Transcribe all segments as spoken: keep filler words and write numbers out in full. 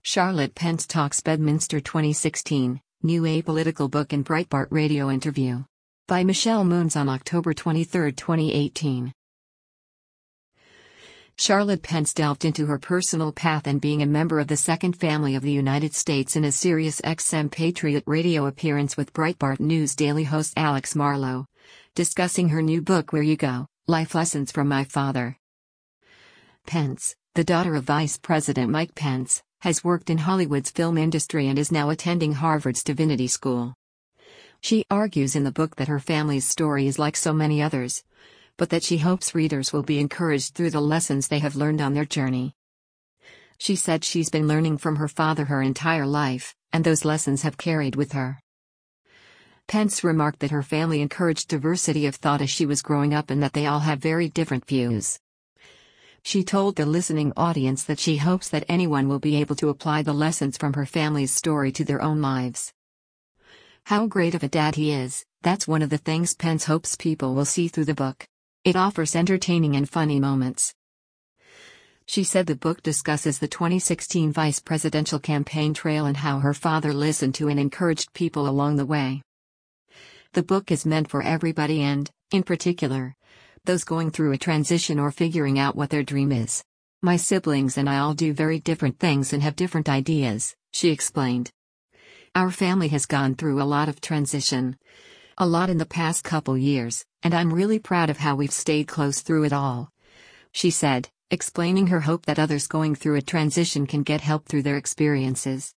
Charlotte Pence talks Bedminster twenty sixteen, new apolitical book and Breitbart radio interview. By Michelle Moons on October twenty-third, twenty eighteen. Charlotte Pence delved into her personal path and being a member of the second family of the United States in a Sirius X M Patriot radio appearance with Breitbart News Daily host Alex Marlow, discussing her new book Where You Go, Life Lessons from My Father. Pence, the daughter of Vice President Mike Pence, has worked in Hollywood's film industry and is now attending Harvard's Divinity School. She argues in the book that her family's story is like so many others, but that she hopes readers will be encouraged through the lessons they have learned on their journey. She said she's been learning from her father her entire life, and those lessons have carried with her. Pence remarked that her family encouraged diversity of thought as she was growing up and that they all have very different views. She told the listening audience that she hopes that anyone will be able to apply the lessons from her family's story to their own lives. How great of a dad he is, that's one of the things Pence hopes people will see through the book. It offers entertaining and funny moments. She said the book discusses the twenty sixteen vice presidential campaign trail and how her father listened to and encouraged people along the way. The book is meant for everybody and, in particular, those going through a transition or figuring out what their dream is. My siblings and I all do very different things and have different ideas, she explained. Our family has gone through a lot of transition. A lot in the past couple years, and I'm really proud of how we've stayed close through it all, she said, explaining her hope that others going through a transition can get help through their experiences.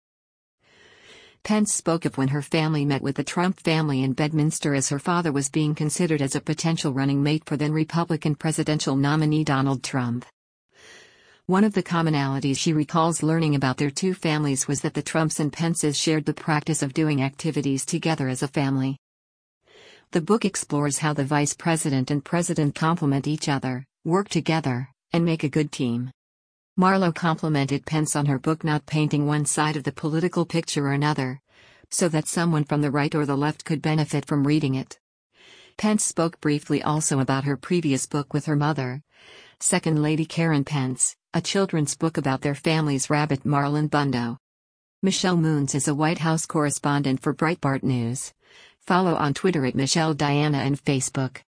Pence spoke of when her family met with the Trump family in Bedminster as her father was being considered as a potential running mate for then Republican presidential nominee Donald Trump. One of the commonalities she recalls learning about their two families was that the Trumps and Pences shared the practice of doing activities together as a family. The book explores how the vice president and president complement each other, work together, and make a good team. Marlow complimented Pence on her book not painting one side of the political picture or another, so that someone from the right or the left could benefit from reading it. Pence spoke briefly also about her previous book with her mother, Second Lady Karen Pence, a children's book about their family's rabbit Marlon Bundo. Michelle Moons is a White House correspondent for Breitbart News. Follow on Twitter at Michelle Diana and Facebook.